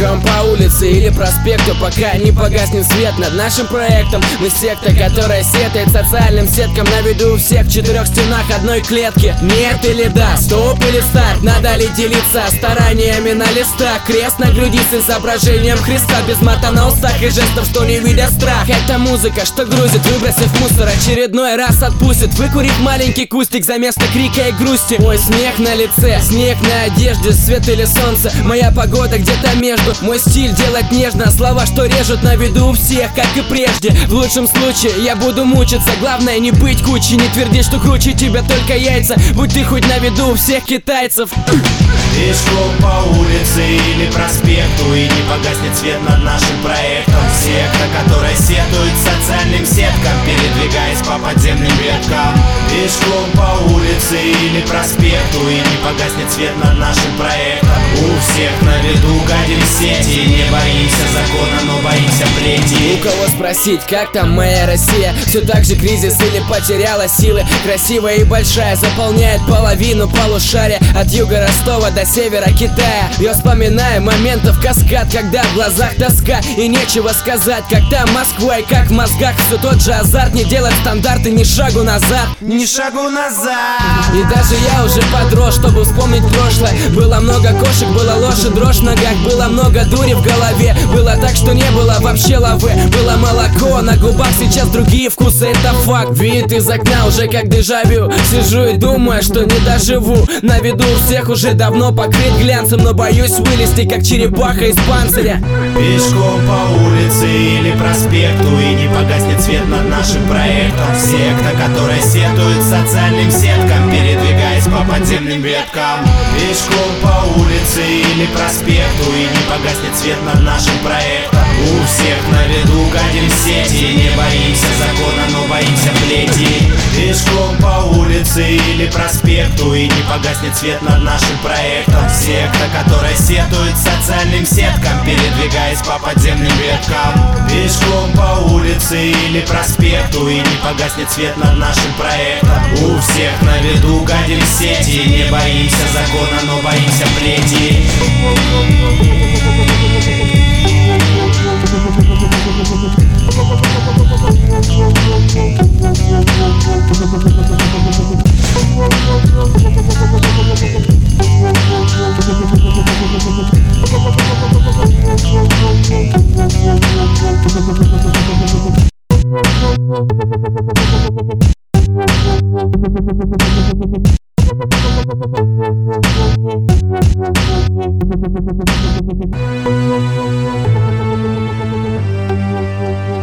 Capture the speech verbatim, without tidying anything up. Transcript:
Пешком по улице или проспекту, пока не погаснет свет над нашим проектом. Мы секта, которая сетает социальным сеткам на виду у всех в четырех стенах одной клетки. Нет или да, стоп или старт, надо ли делиться стараниями на листах? Крест на груди с изображением Христа, без мата на устах и жестов, что не видят страх. Это музыка, что грузит, выбросив мусор, очередной раз отпустит, выкурив маленький кустик за место крика и грусти. Мой смех на лице, снег на одежде, свет или солнце, моя погода где-то между. Мой стиль делать нежно, слова, что режут на виду у всех, как и прежде. В лучшем случае я буду мучиться, главное не быть кучей, не тверди, что круче тебя только яйца. Будь ты хоть на виду у всех китайцев. Пешком по улице или проспекту, и не погаснет свет над нашим проектом. Секта, которая сетует социальным сеткам, передвигаясь по подземным веткам. Пешком по улице или проспекту, и не погаснет свет над нашим проектом. У всех на виду гадили сети, не боимся закона, но боимся плети. У кого спросить, как там моя Россия? Все так же кризис или потеряла силы? Красивая и большая, заполняет половину полушария, от юга Ростова до севера Китая. Я вспоминаю моментов каскад, когда в глазах тоска и нечего сказать. Как там Москва и как в мозгах все тот же азарт, не делать стандарты, ни шагу назад, ни шагу назад. И даже я уже подрос, чтобы вспомнить прошлое. Было много кошек, была ложь и дрожь в ногах, было много дури в голове, было так, что не было вообще лавы. Было молоко на губах, сейчас другие вкусы, это факт. Вид из окна уже как дежавю, сижу и думаю, что не доживу. На виду у всех уже давно покрыт глянцем, но боюсь вылезти, как черепаха из панциря. Пешком по улице или проспекту, и не погаснет свет над нашим проектом. Секта, которая сетует социальным сеткам, передвигаясь по подземным веткам. Пешком по улице или проспекту, и не погаснет свет над нашим проектом. У всех на виду гадили сети, не боимся закона, но боимся плети. Пешком по улице или проспекту, и не погаснет свет над нашим проектом. Секта, которая сетует социальным сеткам, передвигаясь по подземным веткам. Пешком по улице или проспекту, и не погаснет свет над нашим проектом. У всех на виду гадили сети, не боимся закона, но боимся плети. Thank you.